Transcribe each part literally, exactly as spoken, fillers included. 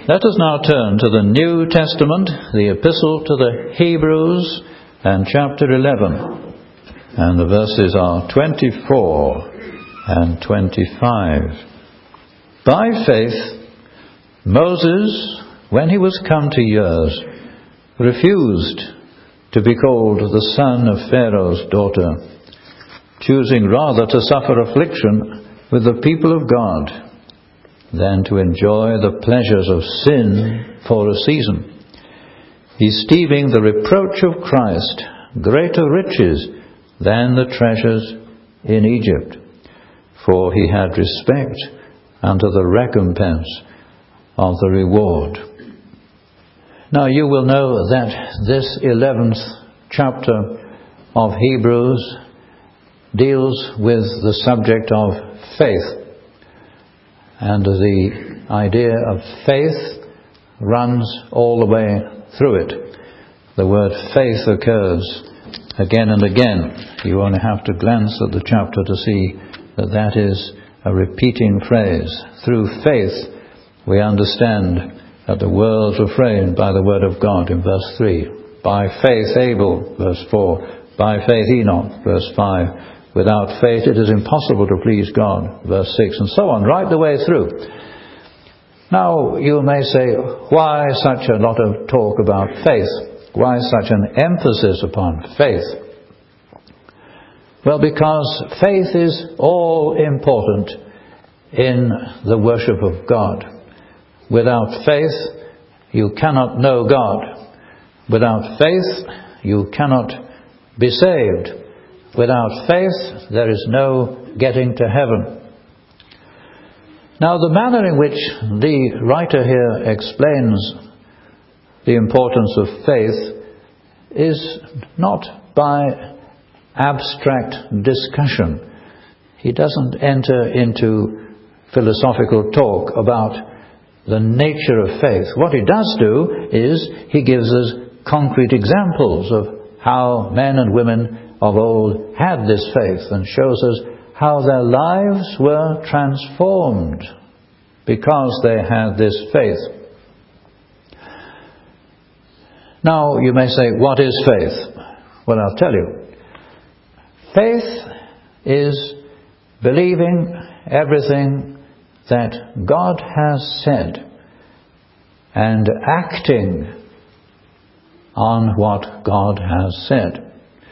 Let us now turn to the New Testament, the Epistle to the Hebrews, and chapter eleven. And the verses are twenty-four and twenty-five. By faith, Moses, when he was come to years, refused to be called the son of Pharaoh's daughter, choosing rather to suffer affliction with the people of God than to enjoy the pleasures of sin for a season, esteeming the reproach of Christ greater riches than the treasures in Egypt, for he had respect unto the recompense of the reward. Now you will know that this eleventh chapter of Hebrews deals with the subject of faith. And the idea of faith runs all the way through it. The word faith occurs again and again. You only have to glance at the chapter to see that that is a repeating phrase. Through faith, we understand that the worlds were framed by the word of God in verse three. By faith Abel, verse four. By faith Enoch, verse five. Without faith it is impossible to please God, verse six, and so on, right the way through. Now, you may say, why such a lot of talk about faith? Why such an emphasis upon faith? Well, because faith is all important in the worship of God. Without faith, you cannot know God. Without faith, you cannot be saved. Without faith, there is no getting to heaven. Now, the manner in which the writer here explains the importance of faith is not by abstract discussion. He doesn't enter into philosophical talk about the nature of faith. What he does do is he gives us concrete examples of how men and women of old had this faith, and shows us how their lives were transformed because they had this faith. Now you may say, what is faith? Well, I'll tell you. Faith is believing everything that God has said and acting on what God has said.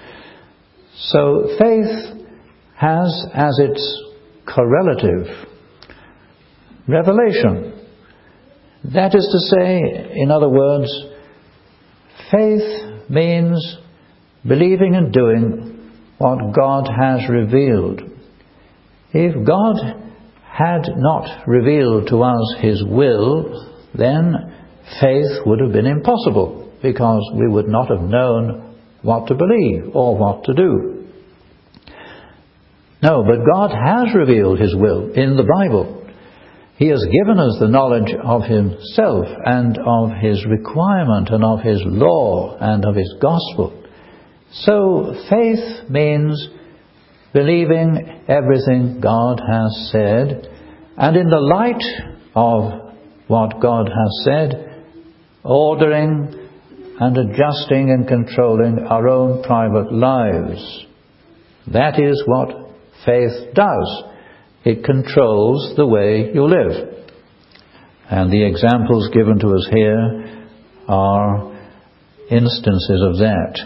So faith has as its correlative revelation. That is to say, in other words, faith means believing and doing what God has revealed. If God had not revealed to us His will, then faith would have been impossible, because we would not have known what to believe or what to do. No, but God has revealed His will in the Bible. He has given us the knowledge of Himself and of His requirement and of His law and of His gospel. So faith means believing everything God has said, and in the light of what God has said, ordering and adjusting and controlling our own private lives. That is what faith does. It controls the way you live. And the examples given to us here are instances of that.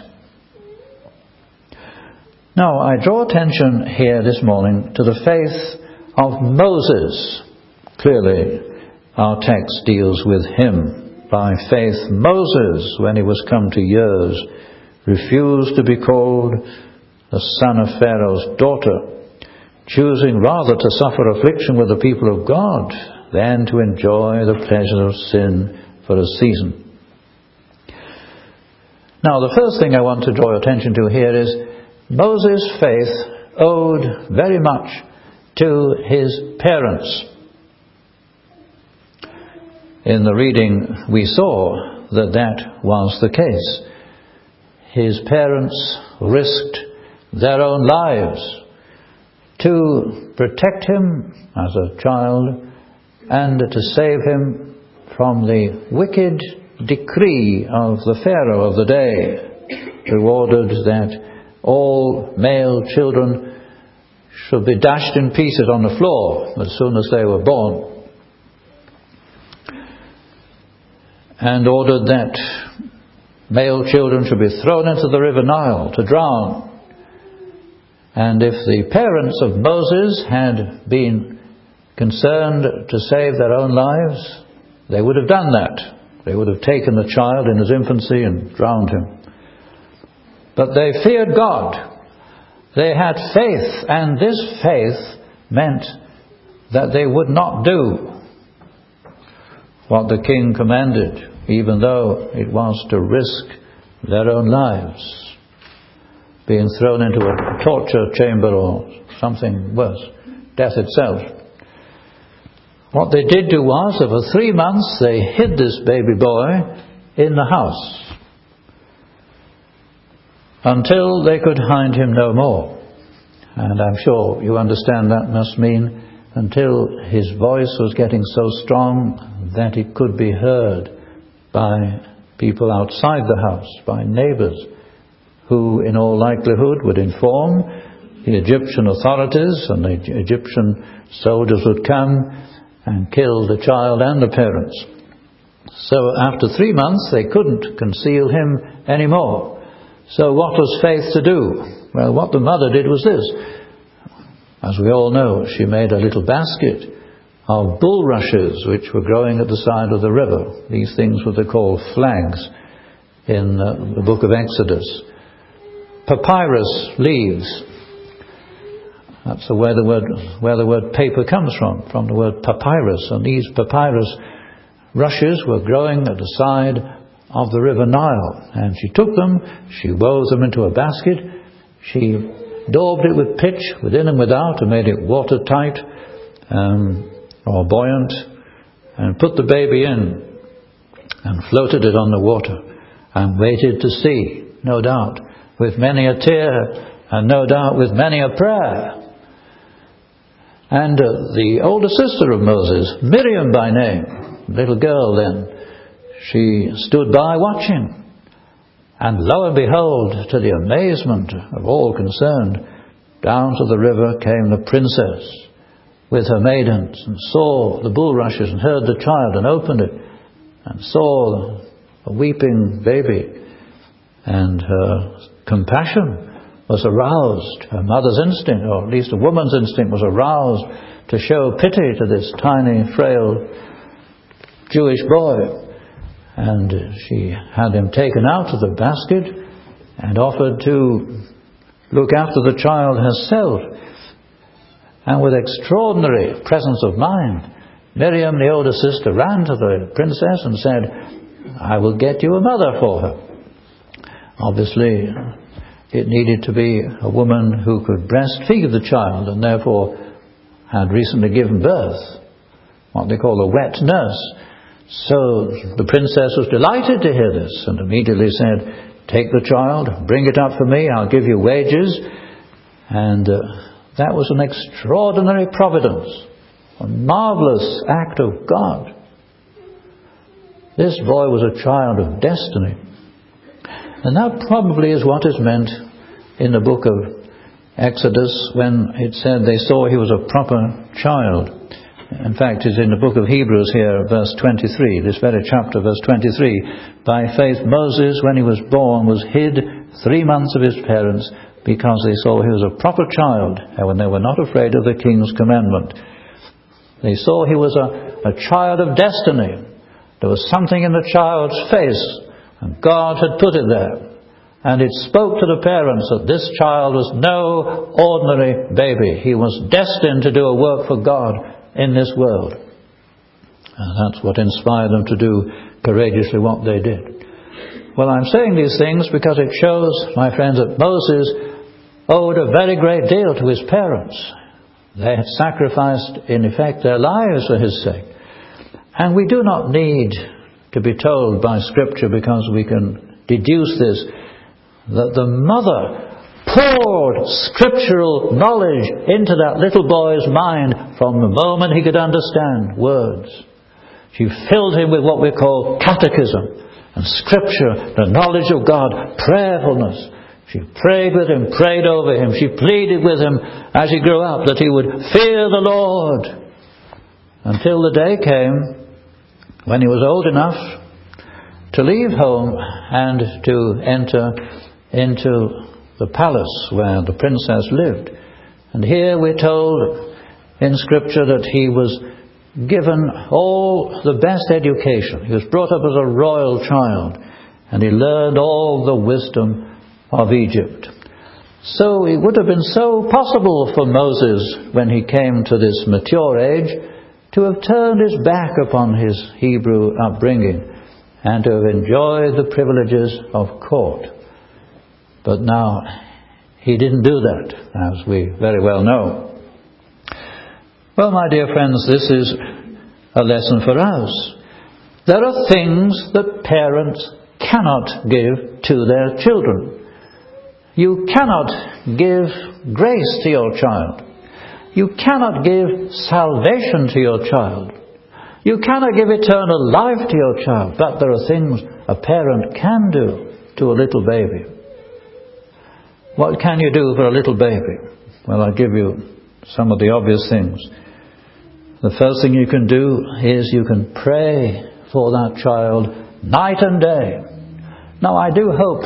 Now, I draw attention here this morning to the faith of Moses. Clearly, our text deals with him. By faith, Moses, when he was come to years, refused to be called the son of Pharaoh's daughter, choosing rather to suffer affliction with the people of God than to enjoy the pleasures of sin for a season. Now, the first thing I want to draw attention to here is Moses' faith owed very much to his parents. In the reading, we saw that that was the case. His parents risked their own lives to protect him as a child and to save him from the wicked decree of the Pharaoh of the day, who ordered that all male children should be dashed in pieces on the floor as soon as they were born, and ordered that male children should be thrown into the river Nile to drown. And if the parents of Moses had been concerned to save their own lives, they would have done that. They would have taken the child in his infancy and drowned him. But they feared God. They had faith, and this faith meant that they would not do what the king commanded, even though it was to risk their own lives, being thrown into a torture chamber or something worse, death itself. What they did do was, over three months, they hid this baby boy in the house until they could find him no more. And I'm sure you understand that must mean until his voice was getting so strong that it could be heard by people outside the house, by neighbors, who in all likelihood would inform the Egyptian authorities, and the Egyptian soldiers would come and kill the child and the parents. So after three months they couldn't conceal him anymore. So what was faith to do? Well, what the mother did was this. As we all know, she made a little basket of bulrushes which were growing at the side of the river. These things were called flags in uh, the book of Exodus. Papyrus leaves. That's the, where the word where the word paper comes from, from the word papyrus. And these papyrus rushes were growing at the side of the river Nile. And she took them, she wove them into a basket, she daubed it with pitch within and without and made it watertight um, or buoyant, and put the baby in and floated it on the water and waited to see, no doubt, with many a tear and no doubt with many a prayer. And uh, the older sister of Moses, Miriam by name, little girl then, she stood by watching. And lo and behold, to the amazement of all concerned, down to the river came the princess with her maidens, and saw the bulrushes and heard the child and opened it and saw a weeping baby, and her compassion was aroused. Her mother's instinct, or at least a woman's instinct, was aroused to show pity to this tiny, frail Jewish boy. And she had him taken out of the basket and offered to look after the child herself. And with extraordinary presence of mind, Miriam, the older sister, ran to the princess and said, "I will get you a mother for her." Obviously, it needed to be a woman who could breastfeed the child and therefore had recently given birth, what they call a wet nurse. So the princess was delighted to hear this and immediately said, "Take the child, bring it up for me, I'll give you wages." And uh, that was an extraordinary providence, a marvelous act of God. This boy was a child of destiny. And that probably is what is meant in the book of Exodus when it said they saw he was a proper child. In fact, it's in the book of Hebrews here, verse twenty-three, this very chapter, verse twenty-three. By faith Moses, when he was born, was hid three months of his parents because they saw he was a proper child, and when they were not afraid of the king's commandment. They saw he was a, a child of destiny. There was something in the child's face, and God had put it there. And it spoke to the parents that this child was no ordinary baby. He was destined to do a work for God in this world. And that's what inspired them to do courageously what they did. Well, I'm saying these things because it shows, my friends, that Moses owed a very great deal to his parents. They had sacrificed, in effect, their lives for his sake. And we do not need to be told by Scripture, because we can deduce this, that the mother poured scriptural knowledge into that little boy's mind from the moment he could understand words. She filled him with what we call catechism and scripture, the knowledge of God, prayerfulness. She prayed with him, prayed over him. She pleaded with him as he grew up that he would fear the Lord. Until the day came when he was old enough to leave home and to enter into the palace where the princess lived. And here we're told in Scripture that he was given all the best education. He was brought up as a royal child, and he learned all the wisdom of Egypt. So it would have been so possible for Moses, when he came to this mature age, to have turned his back upon his Hebrew upbringing and to have enjoyed the privileges of court. But now he didn't do that, as we very well know. Well, my dear friends, this is a lesson for us. There are things that parents cannot give to their children. You cannot give grace to your child. You cannot give salvation to your child. You cannot give eternal life to your child. But there are things a parent can do to a little baby. What can you do for a little baby? Well, I'll give you some of the obvious things. The first thing you can do is you can pray for that child night and day. Now, I do hope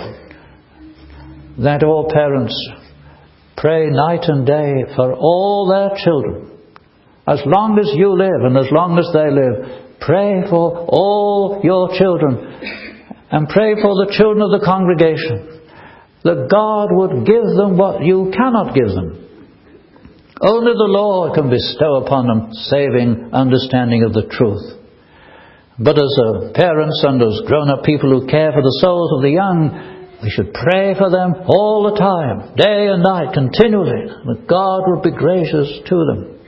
that all parents pray night and day for all their children. As long as you live and as long as they live, pray for all your children and pray for the children of the congregation, that God would give them what you cannot give them. Only the Lord can bestow upon them saving understanding of the truth. But as uh, parents and as grown-up people who care for the souls of the young, we should pray for them all the time, day and night, continually, that God would be gracious to them.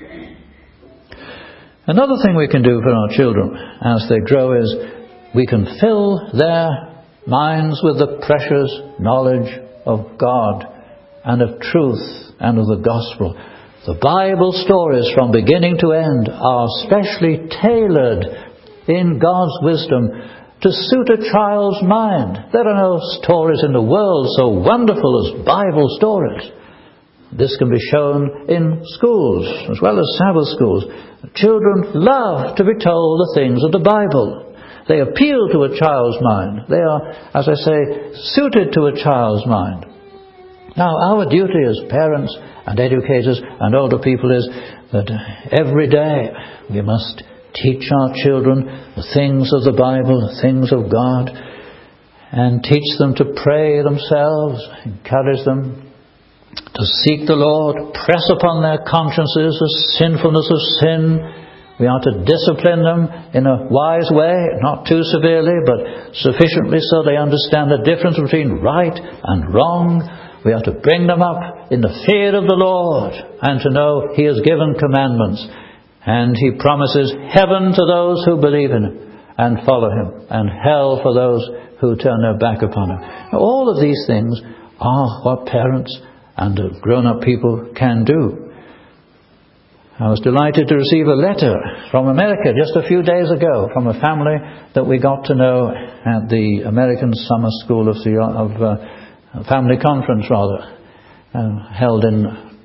Another thing we can do for our children as they grow is we can fill their minds with the precious knowledge of God and of truth and of the gospel. The Bible stories from beginning to end are specially tailored in God's wisdom to suit a child's mind. There are no stories in the world so wonderful as Bible stories. This can be shown in schools as well as Sabbath schools. Children love to be told the things of the Bible. They appeal to a child's mind. They are, as I say, suited to a child's mind. Now, our duty as parents and educators and older people is that every day we must teach our children the things of the Bible, the things of God, and teach them to pray themselves, encourage them to seek the Lord, press upon their consciences the sinfulness of sin. We are to discipline them in a wise way, not too severely, but sufficiently so they understand the difference between right and wrong. We are to bring them up in the fear of the Lord and to know He has given commandments. And He promises heaven to those who believe in Him and follow Him, and hell for those who turn their back upon Him. Now, all of these things are what parents and grown-up people can do. I was delighted to receive a letter from America just a few days ago from a family that we got to know at the American Summer School of, the, of uh, Family Conference, rather, uh, held in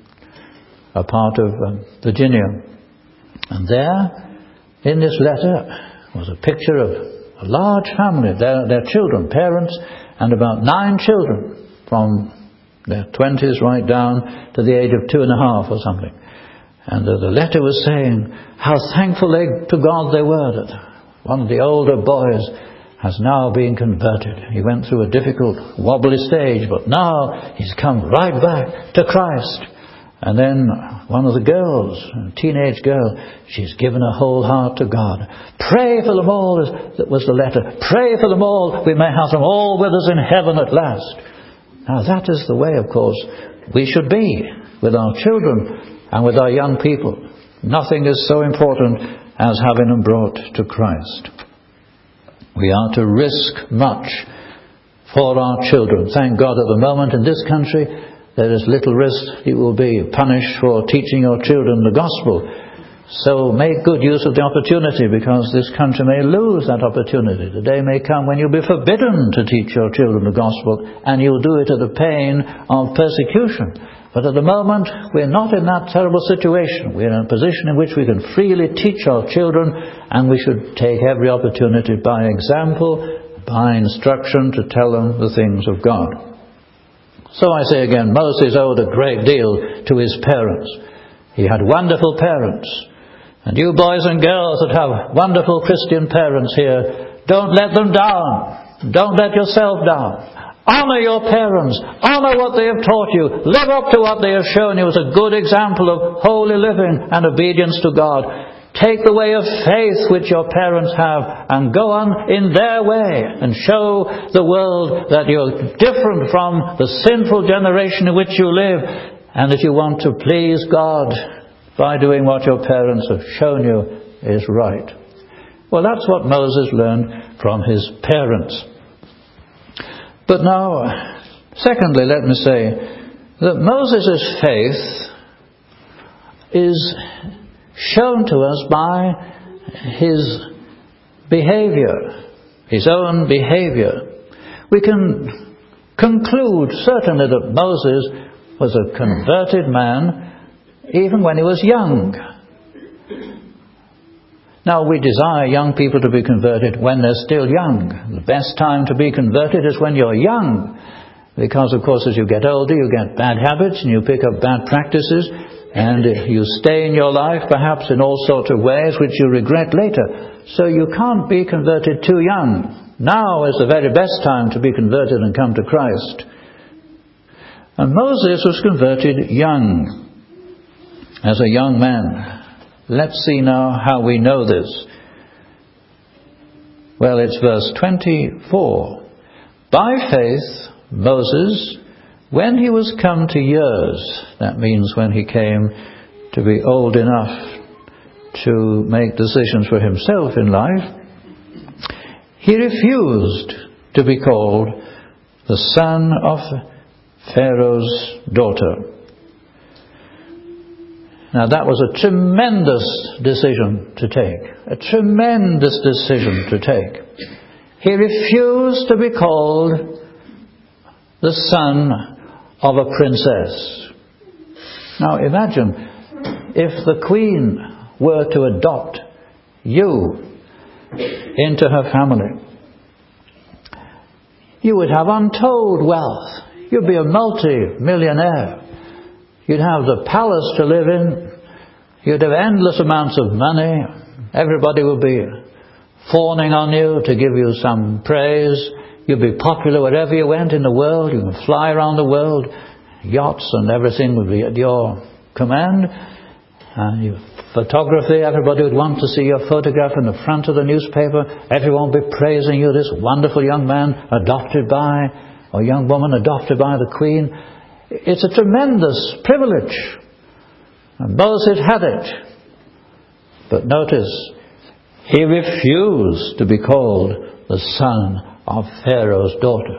a part of uh, Virginia. And there, in this letter, was a picture of a large family, their, their children, parents, and about nine children from their twenties right down to the age of two and a half or something. And uh, the letter was saying how thankful they, to God they were that one of the older boys has now been converted. He went through a difficult, wobbly stage, but now he's come right back to Christ. And then one of the girls, a teenage girl, she's given her whole heart to God. Pray for them all, that was the letter. Pray for them all, we may have them all with us in heaven at last. Now that is the way, of course, we should be with our children and with our young people. Nothing is so important as having them brought to Christ. We are to risk much for our children. Thank God at the moment in this country there is little risk you will be punished for teaching your children the gospel. So make good use of the opportunity, because this country may lose that opportunity. The day may come when you'll be forbidden to teach your children the gospel, and you'll do it at the pain of persecution. But at the moment, we're not in that terrible situation. We're in a position in which we can freely teach our children, and we should take every opportunity by example, by instruction, to tell them the things of God. So I say again, Moses owed a great deal to his parents. He had wonderful parents. And you boys and girls that have wonderful Christian parents here, don't let them down. Don't let yourself down. Honor your parents. Honor what they have taught you. Live up to what they have shown you as a good example of holy living and obedience to God. Take the way of faith which your parents have and go on in their way and show the world that you're different from the sinful generation in which you live, and that you want to please God by doing what your parents have shown you is right. Well, that's what Moses learned from his parents. But now, secondly, let me say that Moses' faith is shown to us by his behavior, his own behavior. We can conclude certainly that Moses was a converted man even when he was young. Now, we desire young people to be converted when they're still young. The best time to be converted is when you're young, because of course as you get older you get bad habits and you pick up bad practices, and you stay in your life perhaps in all sorts of ways which you regret later. So you can't be converted too young. Now is the very best time to be converted and come to Christ. And Moses was converted young, as a young man. Let's see now how we know this. Well, it's verse twenty-four. By faith, Moses, when he was come to years, that means when he came to be old enough to make decisions for himself in life, he refused to be called the son of Pharaoh's daughter. Now that was a tremendous decision to take. A tremendous decision to take. He refused to be called the son of a princess. Now imagine if the queen were to adopt you into her family. You would have untold wealth. You'd be a multi-millionaire. You'd have the palace to live in. You'd have endless amounts of money. Everybody would be fawning on you to give you some praise. You'd be popular wherever you went in the world. You could fly around the world. Yachts and everything would be at your command. And your photography, everybody would want to see your photograph in the front of the newspaper. Everyone would be praising you, this wonderful young man adopted by, or young woman adopted by the queen. It's a tremendous privilege. And Moses had it. But notice, he refused to be called the son of Pharaoh's daughter.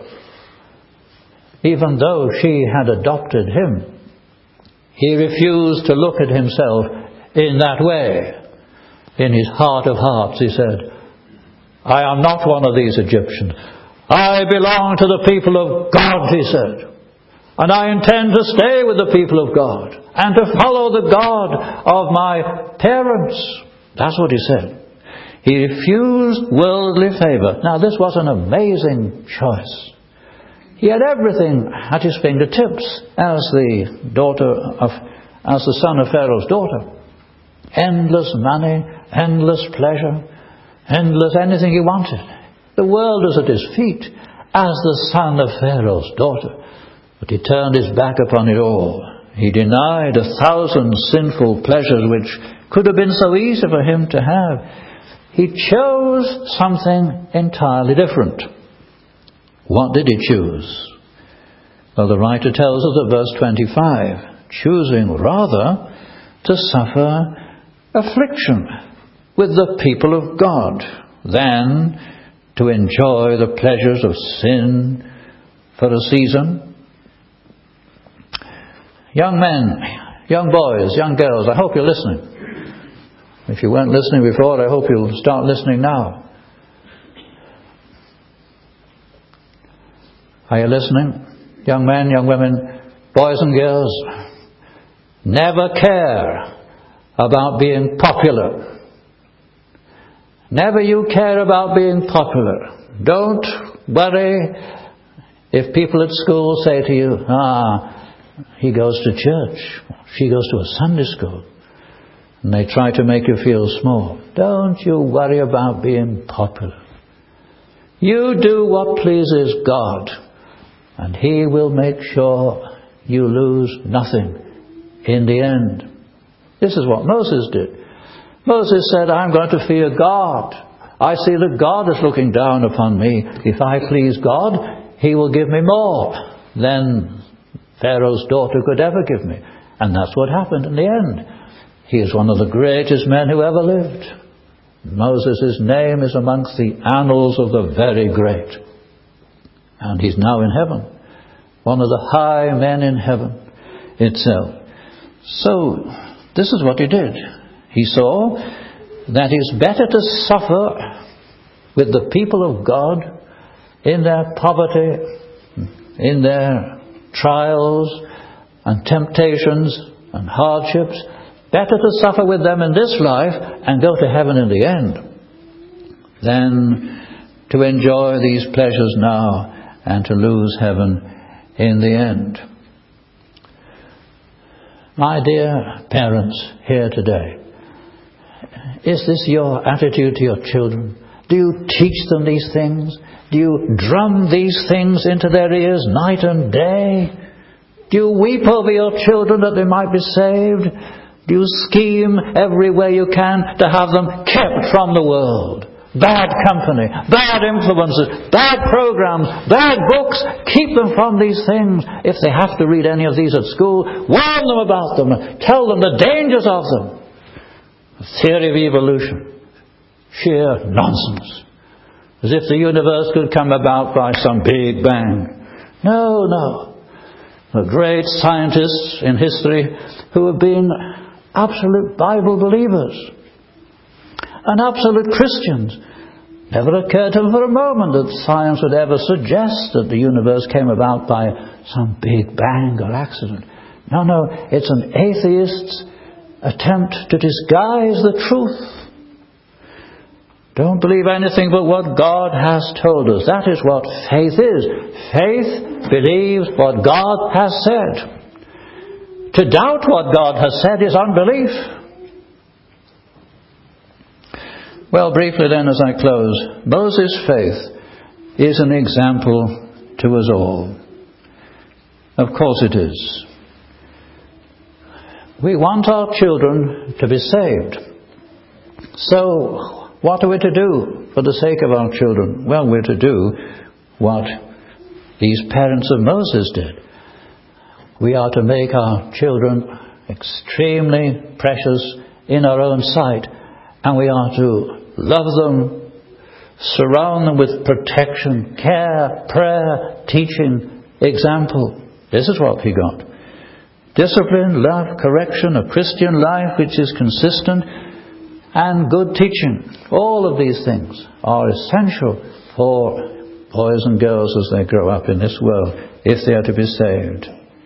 Even though she had adopted him, he refused to look at himself in that way. In his heart of hearts, he said, I am not one of these Egyptians. I belong to the people of God, he said. And I intend to stay with the people of God and to follow the God of my parents. That's what he said. He refused worldly favor. Now this was an amazing choice. He had everything at his fingertips as the daughter of, as the son of Pharaoh's daughter. Endless money, endless pleasure, endless anything he wanted. The world was at his feet as the son of Pharaoh's daughter. But he turned his back upon it all. He denied a thousand sinful pleasures which could have been so easy for him to have. He chose something entirely different. What did he choose? Well, the writer tells us at verse twenty-five, choosing rather to suffer affliction with the people of God than to enjoy the pleasures of sin for a season. Young men, young boys, young girls, I hope you're listening. If you weren't listening before, I hope you'll start listening now. Are you listening? Young men, young women, boys and girls, never care about being popular. Never you care about being popular. Don't worry if people at school say to you, ah, he goes to church, she goes to a Sunday school, and they try to make you feel small. Don't you worry about being popular. You do what pleases God, and He will make sure you lose nothing in the end. This is what Moses did. Moses said, I'm going to fear God. I see that God is looking down upon me. If I please God, He will give me more than Pharaoh's daughter could ever give me. And that's what happened in the end. He is one of the greatest men who ever lived. Moses' name is amongst the annals of the very great. And he's now in heaven. One of the high men in heaven itself. So, this is what he did. He saw that it's better to suffer with the people of God in their poverty, in their trials and temptations and hardships. Better to suffer with them in this life and go to heaven in the end than to enjoy these pleasures now and to lose heaven in the end. My dear parents here today, is this your attitude to your children? Do you teach them these things? Do you drum these things into their ears night and day? Do you weep over your children that they might be saved? Do you scheme every way you can to have them kept from the world? Bad company, bad influences, bad programs, bad books. Keep them from these things. If they have to read any of these at school, warn them about them. Tell them the dangers of them. The theory of evolution. Sheer nonsense. As if the universe could come about by some big bang. No, no. The great scientists in history who have been absolute Bible believers and absolute Christians, never occurred to them for a moment that science would ever suggest that the universe came about by some big bang or accident. No, no, it's an atheist's attempt to disguise the truth. Don't believe anything but what God has told us. That is what faith is. Faith believes what God has said. To doubt what God has said is unbelief. Well, briefly then as I close, Moses' faith is an example to us all. Of course it is. We want our children to be saved. So, what are we to do for the sake of our children? Well, we're to do what these parents of Moses did. We are to make our children extremely precious in our own sight, and we are to love them, surround them with protection, care, prayer, teaching, example. This is what he got. Discipline, love, correction, a Christian life which is consistent, and good teaching. All of these things are essential for boys and girls as they grow up in this world, if they are to be saved.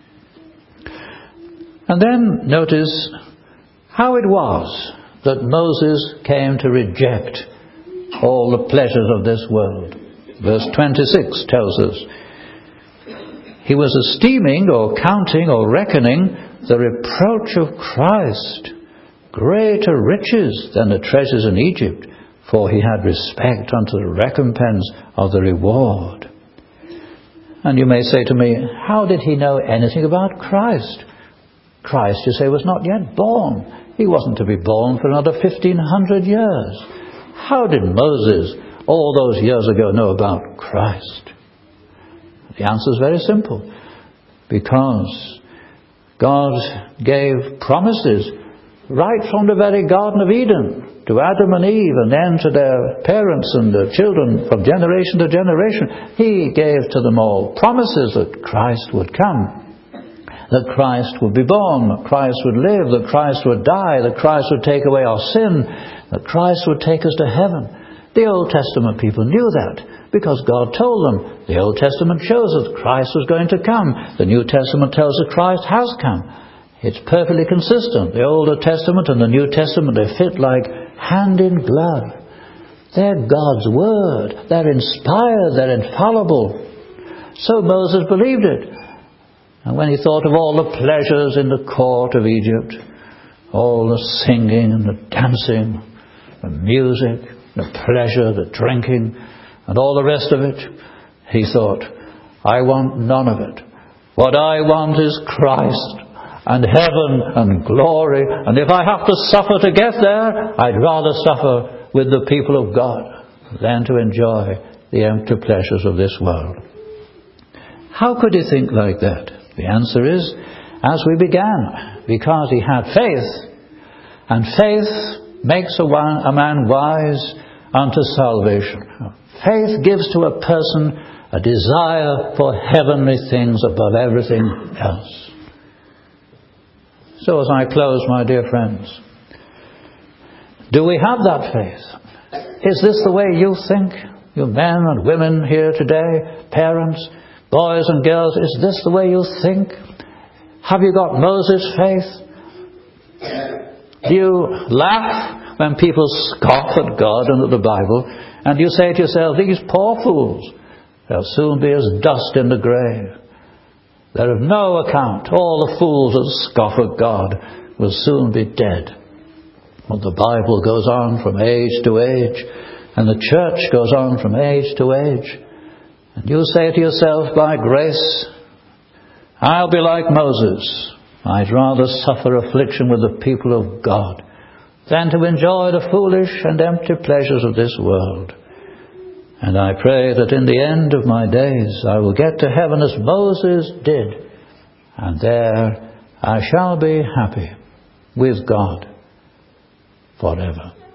And then notice how it was that Moses came to reject all the pleasures of this world. Verse twenty-six tells us, he was esteeming or counting or reckoning the reproach of Christ greater riches than the treasures in Egypt, for he had respect unto the recompense of the reward. And you may say to me, how did he know anything about Christ? Christ, you say, was not yet born. He wasn't to be born for another fifteen hundred years. How did Moses, all those years ago, know about Christ? The answer is very simple. Because God gave promises right from the very Garden of Eden to Adam and Eve, and then to their parents and their children from generation to generation. He gave to them all promises that Christ would come. that Christ would be born, that Christ would live, that Christ would die, that Christ would take away our sin, that Christ would take us to heaven. The Old Testament people knew that because God told them. The Old Testament shows us Christ was going to come. The New Testament tells us Christ has come. It's perfectly consistent. The Old Testament and the New Testament, they fit like hand in glove. They're God's Word. They're inspired. They're infallible. So Moses believed it. And when he thought of all the pleasures in the court of Egypt, all the singing and the dancing, the music, the pleasure, the drinking, and all the rest of it, he thought, I want none of it. What I want is Christ and heaven and glory. And if I have to suffer to get there, I'd rather suffer with the people of God than to enjoy the empty pleasures of this world. How could he think like that? The answer is, as we began, because he had faith. And faith makes a, one, a man wise unto salvation. Faith gives to a person a desire for heavenly things above everything else. So as I close, my dear friends, do we have that faith? Is this the way you think? You men and women here today, parents, boys and girls, is this the way you think? Have you got Moses' faith? Do you laugh when people scoff at God and at the Bible, and you say to yourself, these poor fools, they'll soon be as dust in the grave. They're of no account. All the fools that scoff at God will soon be dead. Well, the Bible goes on from age to age, and the church goes on from age to age. And you say to yourself, by grace, I'll be like Moses. I'd rather suffer affliction with the people of God than to enjoy the foolish and empty pleasures of this world. And I pray that in the end of my days I will get to heaven as Moses did, and there I shall be happy with God forever.